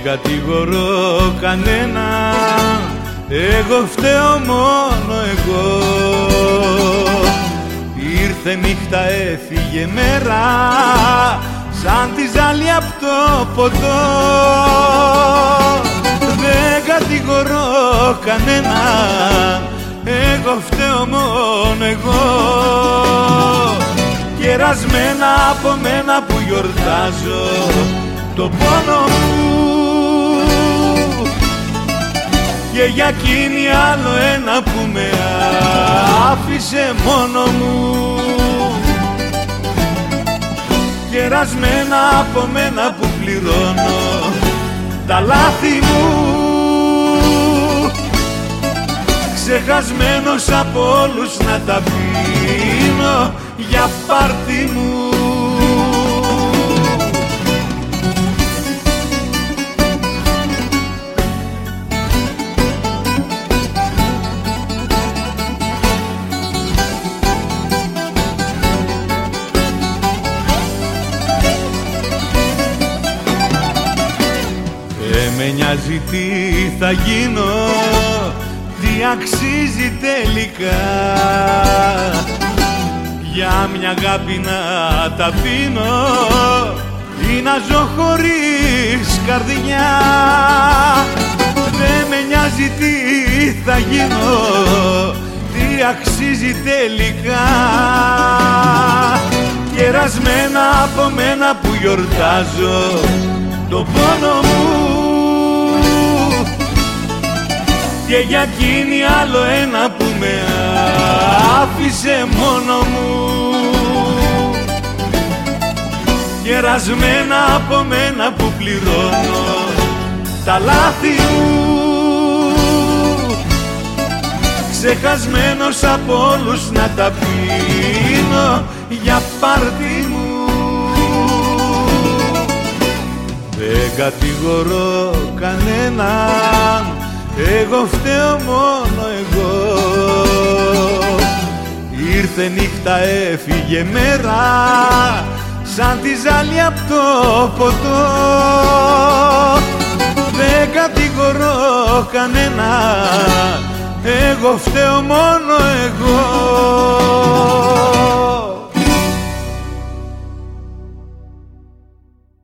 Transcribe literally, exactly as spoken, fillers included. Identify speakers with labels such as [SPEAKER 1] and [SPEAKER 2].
[SPEAKER 1] κατηγορώ κανένα, εγώ φταίω μόνο εγώ. Ήρθε νύχτα, έφυγε μέρα, σαν τη ζάλη απ' το ποτό. Δεν κατηγορώ κανένα, εγώ φταίω μόνο εγώ. Κερασμένα από μένα που γιορτάζω το πόνο μου, και για εκείνη άλλο ένα που με άφησε μόνο μου. Κερασμένα από μένα που πληρώνω τα λάθη μου, ξεχασμένος από όλους να τα πίνω για πάρτι μου. Με νοιάζει τι θα γίνω, τι αξίζει τελικά, για μια αγάπη να τα πίνω ή να ζω χωρίς καρδιά. Δεν με νοιάζει τι θα γίνω, τι αξίζει τελικά, κερασμένα από μένα που γιορτάζω το πόνο μου, και για εκείνη άλλο ένα που με άφησε μόνο μου. Κερασμένα από μένα που πληρώνω τα λάθη μου, ξεχασμένος από όλους να τα πίνω για πάρτι μου. Δεν κατηγορώ κανέναν, εγώ φταίω μόνο εγώ. Ήρθε νύχτα, έφυγε μέρα, σαν τη ζάλη απ' το ποτό. Δεν κατηγορώ κανένα, εγώ φταίω μόνο εγώ.